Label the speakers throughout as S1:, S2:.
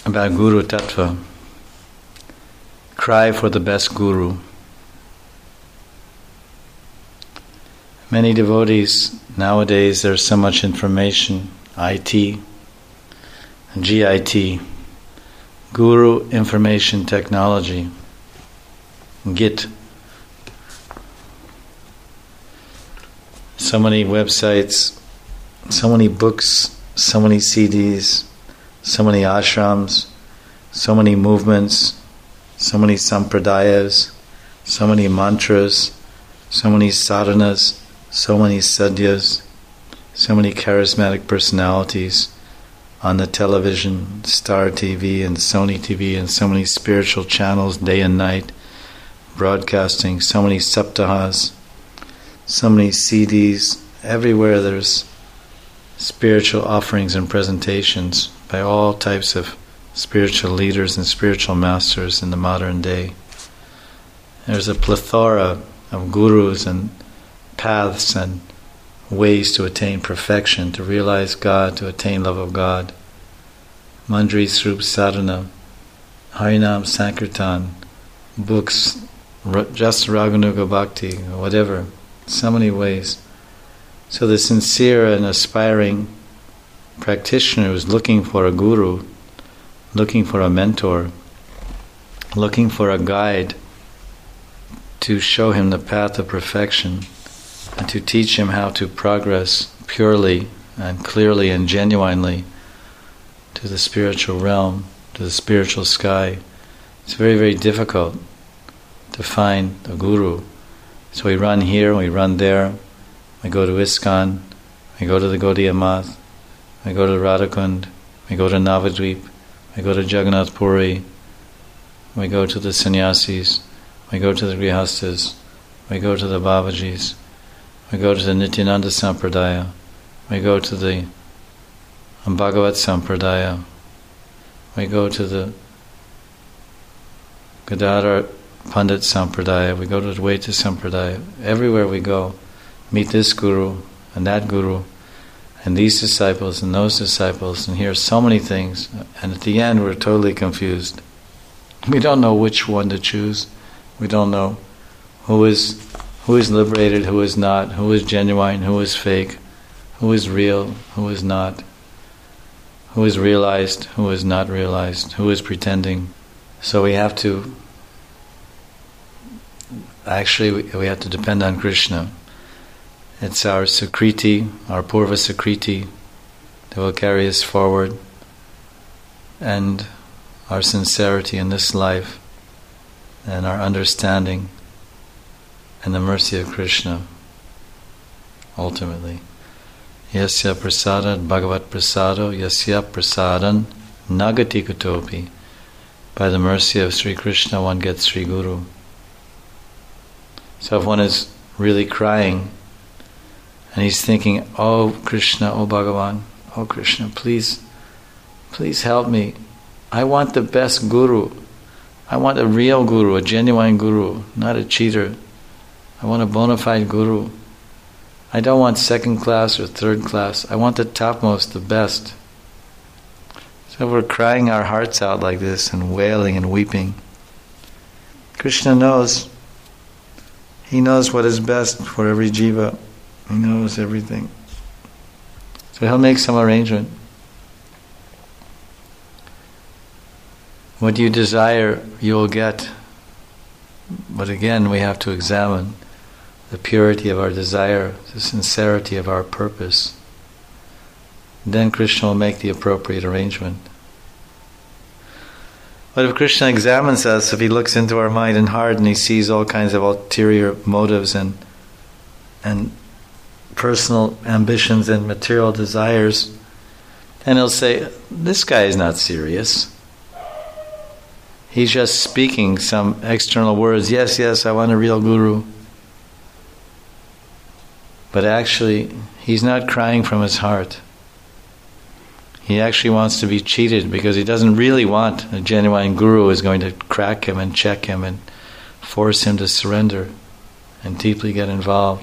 S1: about Guru Tattva. Cry for the best Guru. Many devotees, nowadays there's so much information, IT, GIT, Guru Information Technology, Git. So many websites, so many books, so many CDs, so many ashrams, so many movements, so many sampradayas, so many mantras, so many sadhanas, so many sadhyas, so many charismatic personalities on the television, Star TV and Sony TV, and so many spiritual channels day and night, broadcasting, so many saptahas, so many CDs. Everywhere there's spiritual offerings and presentations by all types of spiritual leaders and spiritual masters in the modern day. There's a plethora of gurus and paths and ways to attain perfection, to realize God, to attain love of God. Manjari Swarup Sadhana, Harinam Sankirtan, books, just Raganuga Bhakti, whatever. So many ways. So the sincere and aspiring practitioner who's looking for a guru, looking for a mentor, looking for a guide to show him the path of perfection and to teach him how to progress purely and clearly and genuinely to the spiritual realm, to the spiritual sky. It's very, very difficult to find a guru. So we run here, we run there, we go to ISKCON, we go to the Gaudiya Math, we go to Radhakund, we go to Navadvip, we go to Jagannath Puri, we go to the sannyasis, we go to the grihastas, we go to the Babajis, we go to the Nityananda Sampradaya, we go to the Bhagavat Sampradaya, we go to the Gadadhar Pandit Sampradaya, we go to the Advaita Sampradaya. Everywhere we go, meet this guru and that guru and these disciples and those disciples and hear so many things, and at the end we're totally confused. We don't know which one to choose. We don't know who is liberated, who is not, who is genuine, who is fake, who is real, who is not, who is realized, who is not realized, who is pretending. So we have to we have to depend on Krishna. It's our Sukriti, our Purva Sukriti, that will carry us forward, and our sincerity in this life, and our understanding, and the mercy of Krishna, ultimately. Yasya prasadat bhagavat prasado, yasya prasadan nagati kutopi. By the mercy of Sri Krishna one gets Sri Guru. So if one is really crying, and he's thinking, oh Krishna, oh Bhagavan, oh Krishna, please help me. I want the best guru. I want a real guru, a genuine guru, not a cheater. I want a bona fide guru. I don't want second class or third class. I want the topmost, the best. So we're crying our hearts out like this and wailing and weeping. Krishna knows. He knows what is best for every jiva. He knows everything. So he'll make some arrangement. What you desire, you will get. But again, we have to examine the purity of our desire, the sincerity of our purpose. Then Krishna will make the appropriate arrangement. But if Krishna examines us, if he looks into our mind and heart and he sees all kinds of ulterior motives and personal ambitions and material desires, then he'll say, this guy is not serious. He's just speaking some external words. Yes, I want a real guru. But actually, he's not crying from his heart. He actually wants to be cheated because he doesn't really want a genuine guru who is going to crack him and check him and force him to surrender and deeply get involved.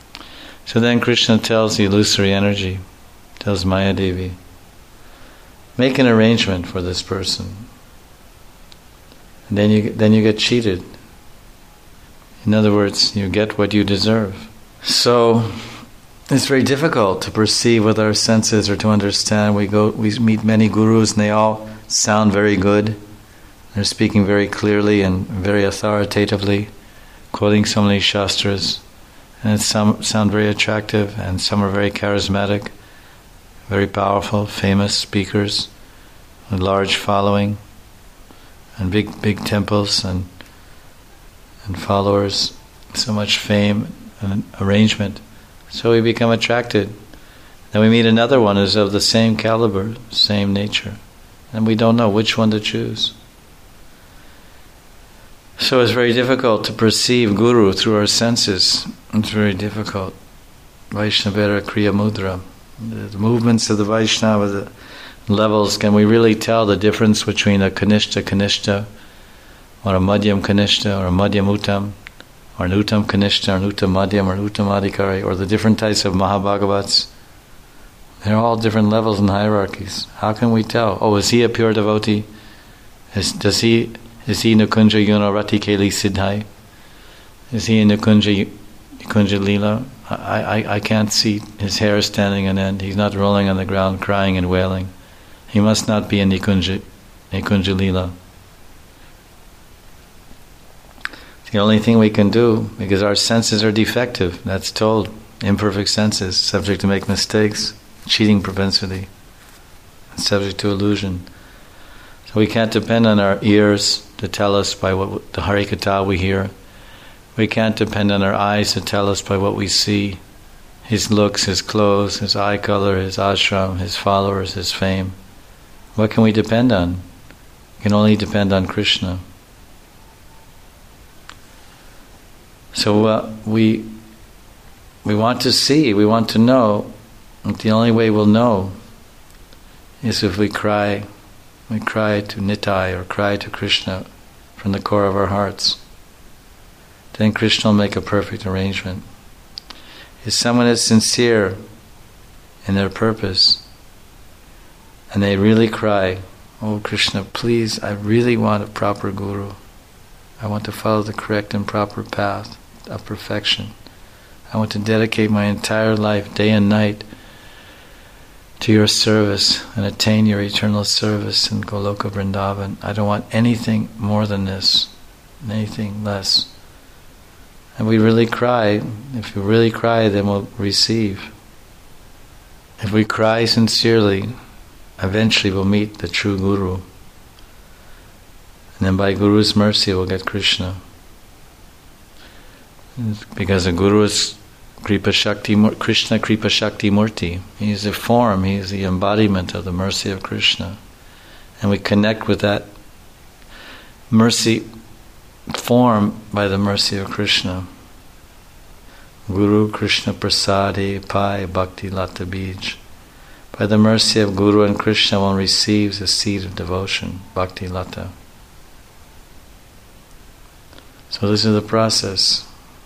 S1: So then Krishna tells the illusory energy, tells Maya Devi, Make an arrangement for this person. And then you get cheated. In other words, you get what you deserve. So it's very difficult to perceive with our senses or to understand. We meet many gurus and they all sound very good. They're speaking very clearly and very authoritatively, quoting so many shastras. And some sound very attractive and some are very charismatic, very powerful, famous speakers, with large following, and big temples and followers, so much fame and arrangement. So we become attracted. Then we meet another one who's of the same caliber, same nature, and we don't know which one to choose. So it's very difficult to perceive Guru through our senses. It's very difficult. Vaishnavera Kriya Mudra. The movements of the Vaishnava, the levels, can we really tell the difference between a Kanishta or a Madhyam Kanishta or a Madhyam Uttam or an Uttam Kanishta or an Uttam Madhyam or an Uttam Adhikari, or the different types of Mahabhagavats? They're all different levels and hierarchies. How can we tell? Oh, is he a pure devotee? Is he Nukunja Yunarati Keli Siddhai? Is he in Nukunja Lila? I can't see his hair standing on end. He's not rolling on the ground crying and wailing. He must not be in Nikunja Lila. It's the only thing we can do, because our senses are defective. That's told. Imperfect senses, subject to make mistakes, cheating propensity, subject to illusion. So we can't depend on our ears to tell us by what the Harikatha we hear. We can't depend on our eyes to tell us by what we see. His looks, his clothes, his eye color, his ashram, his followers, his fame. What can we depend on? We can only depend on Krishna. So we want to see, we want to know. And the only way we'll know is if we cry to Nitai or cry to Krishna from the core of our hearts. Then Krishna will make a perfect arrangement. If someone is sincere in their purpose and they really cry, "Oh Krishna, please, I really want a proper guru. I want to follow the correct and proper path of perfection. I want to dedicate my entire life, day and night, to your service and attain your eternal service in Goloka Vrindavan. I don't want anything more than this, anything less." And we really cry. If we really cry, then we'll receive. If we cry sincerely, eventually we'll meet the true Guru. And then by Guru's mercy we'll get Krishna. Because the Guru is Kripa Shakti, Krishna Kripa Shakti Murti. He is a form, he is the embodiment of the mercy of Krishna. And we connect with that mercy form by the mercy of Krishna. Guru Krishna Prasadi Pai Bhakti Lata Bij. By the mercy of Guru and Krishna, one receives a seed of devotion, Bhakti Lata. So this is the process.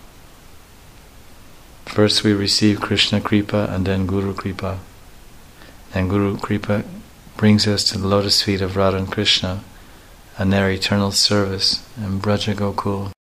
S1: First we receive Krishna Kripa and then Guru Kripa. And Guru Kripa brings us to the lotus feet of Radha and Krishna and their eternal service in Braja Gokul.